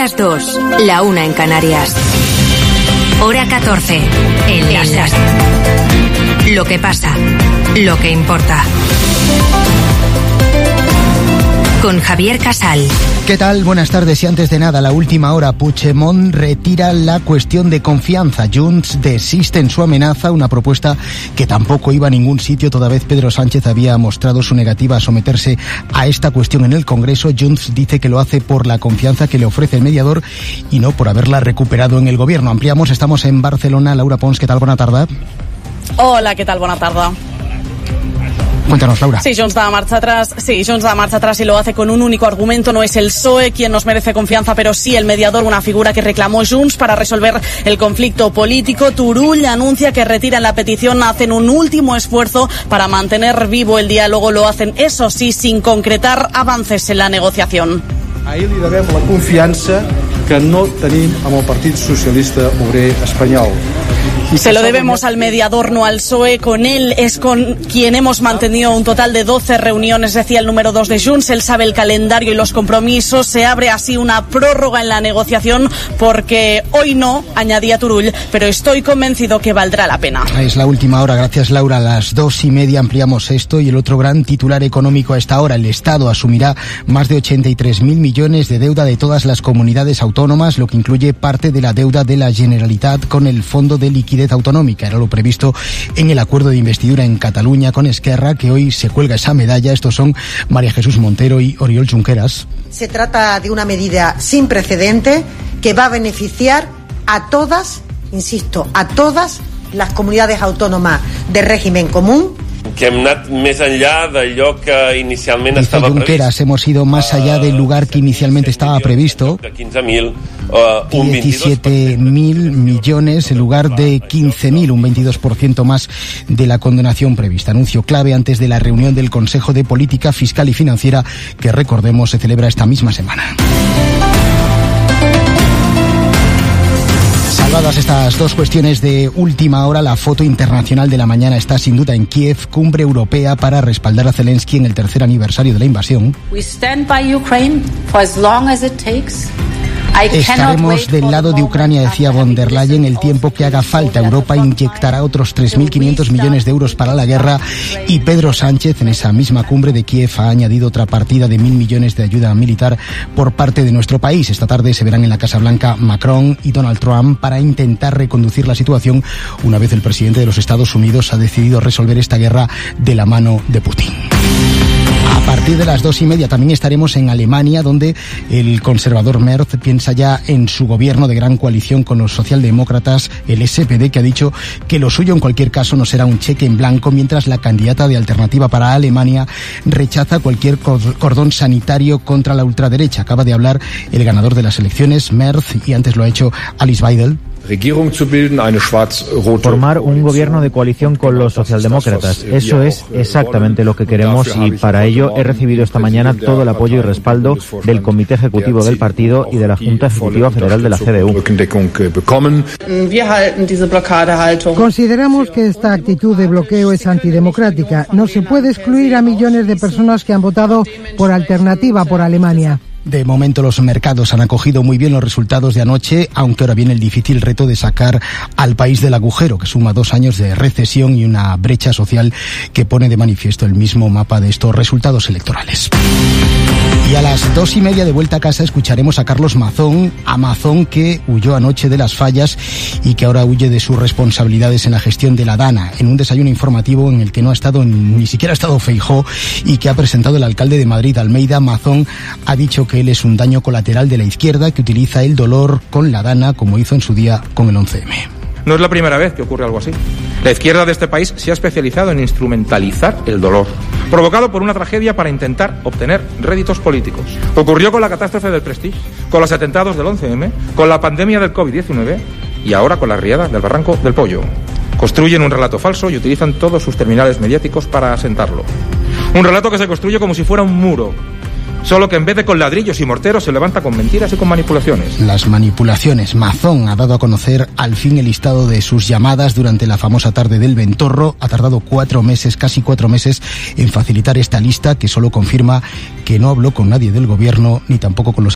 las 2, la 1 en Canarias. Hora 14, Enlace. Lo que pasa, lo que importa. Con Javier Casal. ¿Qué tal? Buenas tardes. Y antes de nada, la última hora, Puigdemont retira la cuestión de confianza. Junts desiste en su amenaza, una propuesta que tampoco iba a ningún sitio, toda vez Pedro Sánchez había mostrado su negativa a someterse a esta cuestión en el Congreso. Junts dice que lo hace por la confianza que le ofrece el mediador y no por haberla recuperado en el gobierno. Ampliamos, estamos en Barcelona. Laura Pons, ¿qué tal? Buena tarde. Hola, ¿qué tal? Buena tarde. Cuéntanos, Laura. Sí, Junts da marcha atrás y lo hace con un único argumento. No es el PSOE quien nos merece confianza, pero sí el mediador, una figura que reclamó Junts para resolver el conflicto político. Turull anuncia que retiran la petición, hacen un último esfuerzo para mantener vivo el diálogo. Lo hacen, eso sí, sin concretar avances en la negociación. Ahir li devem la confiança que no tenim amb el Partit Socialista Obrer Espanyol. Se lo debemos al mediador, no al PSOE. Con él es con quien hemos mantenido un total de 12 reuniones, decía el número 2 de Junts. Él sabe el calendario y los compromisos. Se abre así una prórroga en la negociación porque hoy no, añadía Turull, pero estoy convencido que valdrá la pena. Es la última hora. Gracias, Laura. A las 2:30 ampliamos esto y el otro gran titular económico a esta hora. El Estado asumirá más de 83.000 millones de deuda de todas las comunidades autónomas, lo que incluye parte de la deuda de la Generalitat con el Fondo de Liquidez Autonómica. Era lo previsto en el acuerdo de investidura en Cataluña con Esquerra, que hoy se cuelga esa medalla. Estos son María Jesús Montero y Oriol Junqueras. Se trata de una medida sin precedente que va a beneficiar a todas, insisto, a todas las comunidades autónomas de régimen común. Que hem anat més enllà d'allò que inicialment estava previst. Junqueras, hemos ido más allá del lugar que inicialmente estaba previsto. 17.000 millones en lugar de 15.000, un 22% más de la condonación prevista. Anuncio clave antes de la reunión del Consejo de Política Fiscal y Financiera que, recordemos, se celebra esta misma semana. Salvadas estas dos cuestiones de última hora, la foto internacional de la mañana está sin duda en Kiev, cumbre europea para respaldar a Zelensky en el tercer aniversario de la invasión. Estaremos del lado de Ucrania, decía von der Leyen, el tiempo que haga falta. Europa inyectará otros 3.500 millones de euros para la guerra y Pedro Sánchez en esa misma cumbre de Kiev ha añadido otra partida de 1.000 millones de ayuda militar por parte de nuestro país. Esta tarde se verán en la Casa Blanca Macron y Donald Trump para intentar reconducir la situación una vez el presidente de los Estados Unidos ha decidido resolver esta guerra de la mano de Putin. A partir de las 2:30 también estaremos en Alemania, donde el conservador Merz piensa ya en su gobierno de gran coalición con los socialdemócratas, el SPD, que ha dicho que lo suyo en cualquier caso no será un cheque en blanco, mientras la candidata de Alternativa para Alemania rechaza cualquier cordón sanitario contra la ultraderecha. Acaba de hablar el ganador de las elecciones, Merz, y antes lo ha hecho Alice Weidel. Formar un gobierno de coalición con los socialdemócratas. Eso es exactamente lo que queremos y para ello he recibido esta mañana todo el apoyo y respaldo del Comité Ejecutivo del partido y de la Junta Ejecutiva Federal de la CDU. Consideramos que esta actitud de bloqueo es antidemocrática. No se puede excluir a millones de personas que han votado por Alternativa por Alemania. De momento los mercados han acogido muy bien los resultados de anoche, aunque ahora viene el difícil reto de sacar al país del agujero, que suma 2 años de recesión y una brecha social que pone de manifiesto el mismo mapa de estos resultados electorales. Y a las 2:30 de vuelta a casa escucharemos a Carlos Mazón, que huyó anoche de las fallas y que ahora huye de sus responsabilidades en la gestión de la Dana, en un desayuno informativo en el que no ha estado, ni siquiera ha estado Feijóo, y que ha presentado el alcalde de Madrid, Almeida. Mazón ha dicho que él es un daño colateral de la izquierda que utiliza el dolor con la Dana, como hizo en su día con el 11M. No es la primera vez que ocurre algo así. La izquierda de este país se ha especializado en instrumentalizar el dolor, provocado por una tragedia para intentar obtener réditos políticos. Ocurrió con la catástrofe del Prestige, con los atentados del 11M, con la pandemia del COVID-19 y ahora con la riada del Barranco del Pollo. Construyen un relato falso y utilizan todos sus terminales mediáticos para asentarlo. Un relato que se construye como si fuera un muro, solo que en vez de con ladrillos y morteros se levanta con mentiras y con manipulaciones. Las manipulaciones. Mazón ha dado a conocer al fin el listado de sus llamadas durante la famosa tarde del Ventorro. Ha tardado 4 meses, casi 4 meses, en facilitar esta lista que solo confirma que no habló con nadie del gobierno ni tampoco con los